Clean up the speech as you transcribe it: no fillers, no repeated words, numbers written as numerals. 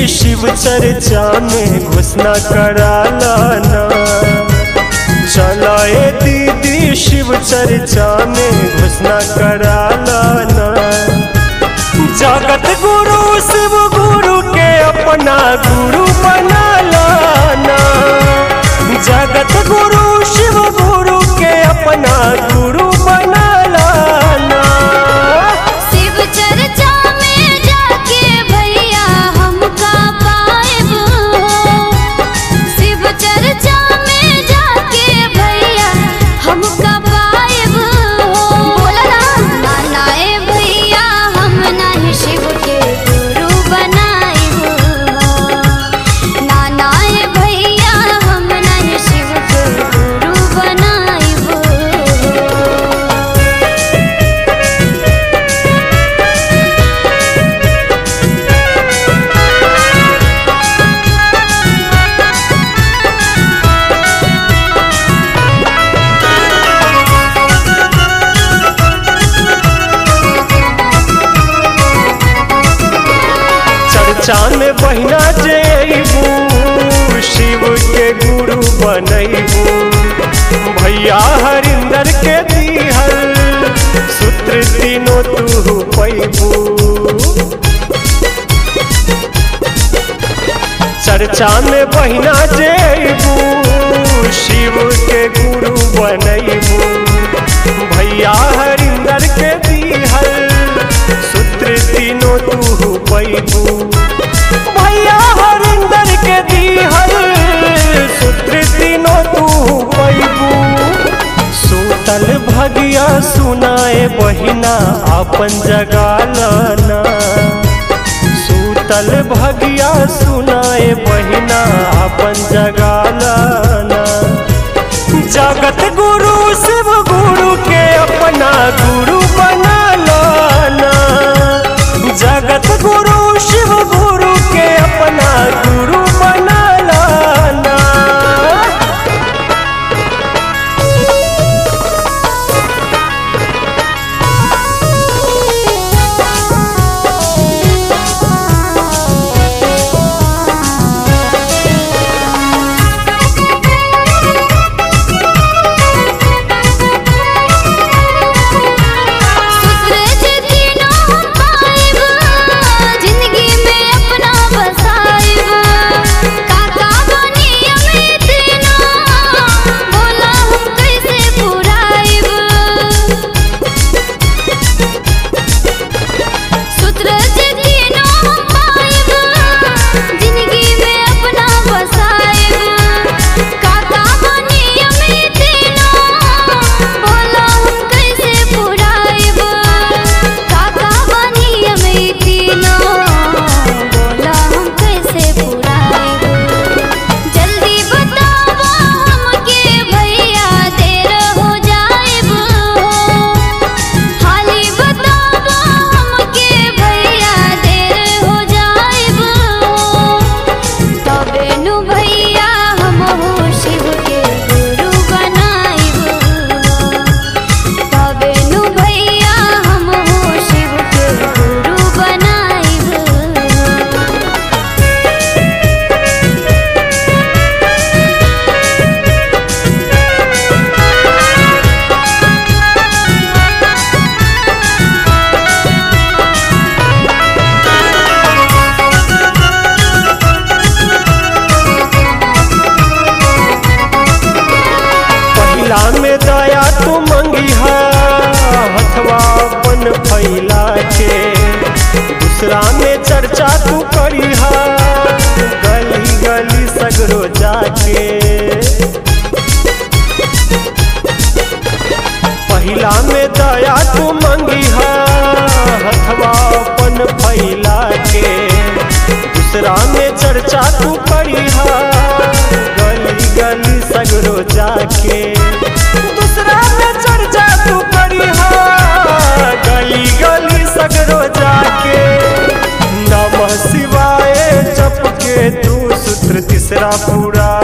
शिव चर्चा में घोषणा कराला ना। चला ए दीदी शिव चर्चा में घोषणा कराला ना। जगत गुरु शिव गुरु के अपना गुरु बनाला ना। जगत गुरु शिव गुरु के अपना गुरु बनाला ना। शिव चर्चा में जाके भैया हमका पाएब। शिव चर्चा में जाके भैया हमका पाएब। बोला ना नाए भैया हम नहीं शिव के गुरु बनाएब। ना नाए भैया हम नहीं शिव के गुरु बनाएब। चर्चा में बहिना जेबू शिव के गुरु बनैबू। भैया हरिंदर के दीहल सूत्र तीनों तू पैबू। चर्चा में बहिना जेबू शिव के गुरु बनैबू। भैया हरिंदर के दीहल सूत्र तीनों तू पैबू। भैया हरिंदर के दीहल सूत्र तीनों तू पैबू। सूतल भगिया सुनाए बहिना अपन जगालना। सूतल भगिया सुनाए बहिना अपन जगालना। जगत गुरु शिव गुरु के अपना गुरु बनाला ना। जगत गुरु शिव गुरु के अपना गुरु बनाला ना। में दया तू मंगिहा हथवा अपन फैला के। दूसरा में चर्चा तू करिहा गली गली सगरो जाके। पहिला में दया तू मंगिहा हथवा अपन फैला के। दूसरा में चर्चा तू करिहा गली गली सगरो जाके। दूसरा में चर्चा तू करिहा गली गली सगरो जाके। नमः शिवाय जप के तू सूत्र तीसरा पूरा